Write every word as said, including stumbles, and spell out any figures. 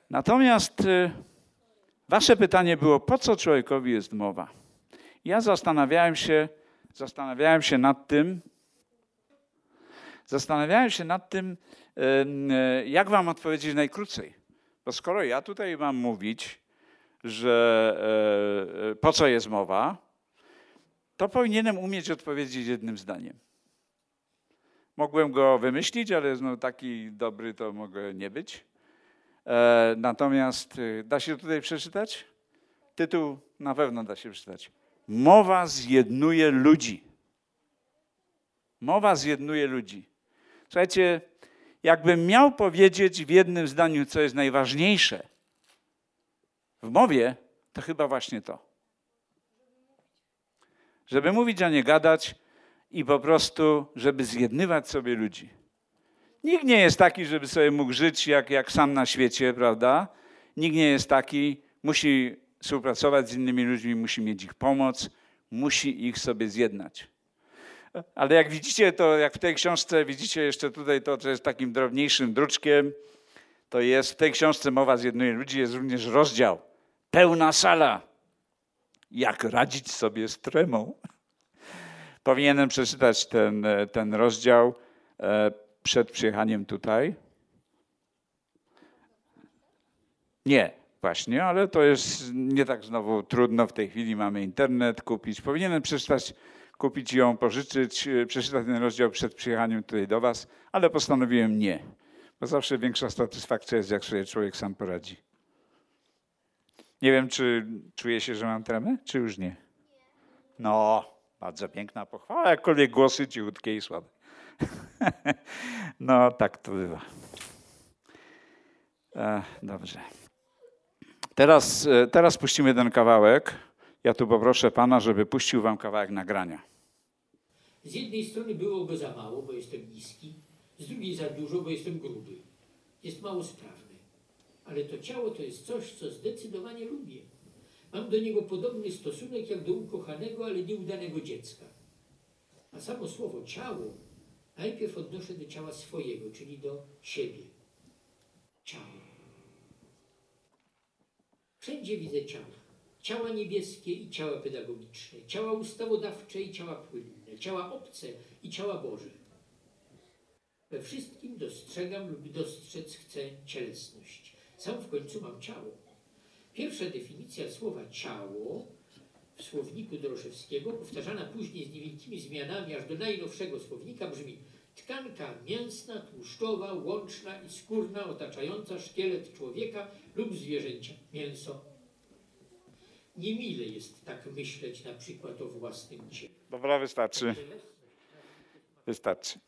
Natomiast y, wasze pytanie było, po co człowiekowi jest mowa? Ja zastanawiałem się, zastanawiałem się nad tym, zastanawiałem się nad tym, y, y, jak wam odpowiedzieć najkrócej. Bo skoro ja tutaj mam mówić, że y, y, po co jest mowa, to powinienem umieć odpowiedzieć jednym zdaniem. Mogłem go wymyślić, ale no taki dobry to mogę nie być. E, natomiast y, da się tutaj przeczytać? Tytuł na pewno da się przeczytać. Mowa zjednuje ludzi. Mowa zjednuje ludzi. Słuchajcie, jakbym miał powiedzieć w jednym zdaniu, co jest najważniejsze w mowie, to chyba właśnie to. Żeby mówić, a nie gadać i po prostu, żeby zjednywać sobie ludzi. Nikt nie jest taki, żeby sobie mógł żyć jak, jak sam na świecie, prawda? Nikt nie jest taki, musi współpracować z innymi ludźmi, musi mieć ich pomoc, musi ich sobie zjednać. Ale jak widzicie, to jak w tej książce, widzicie jeszcze tutaj to, co jest takim drobniejszym druczkiem, to jest w tej książce Mowa zjednuje ludzi, jest również rozdział. Pełna sala. Jak radzić sobie z tremą. Powinienem przeczytać ten, ten rozdział przed przyjechaniem tutaj. Nie, właśnie, ale to jest nie tak znowu trudno. W tej chwili mamy internet kupić. Powinienem przeczytać, kupić ją, pożyczyć, przeczytać ten rozdział przed przyjechaniem tutaj do was, ale postanowiłem nie. Bo zawsze większa satysfakcja jest, jak sobie człowiek sam poradzi. Nie wiem, czy czuję się, że mam tremę, czy już nie? No, bardzo piękna pochwała, jakkolwiek głosy cichutkie i słabe. No, tak to bywa. E, dobrze. Teraz, teraz puścimy ten kawałek. Ja tu poproszę pana, żeby puścił wam kawałek nagrania. Z jednej strony było go za mało, bo jestem niski, z drugiej za dużo, bo jestem gruby. Jest mało sprawny. Ale to ciało to jest coś, co zdecydowanie lubię. Mam do niego podobny stosunek jak do ukochanego, ale nieudanego dziecka. A samo słowo ciało najpierw odnoszę do ciała swojego, czyli do siebie. Ciało. Wszędzie widzę ciała. Ciała niebieskie i ciała pedagogiczne, ciała ustawodawcze i ciała płynne, ciała obce i ciała Boże. We wszystkim dostrzegam lub dostrzec chcę cielesność. Sam w końcu mam ciało. Pierwsza definicja słowa ciało w słowniku Doroszewskiego, powtarzana później z niewielkimi zmianami aż do najnowszego słownika, brzmi: tkanka mięsna, tłuszczowa, łączna i skórna otaczająca szkielet człowieka lub zwierzęcia. Mięso. Niemile jest tak myśleć na przykład o własnym ciele. Dobra, wystarczy. Wystarczy.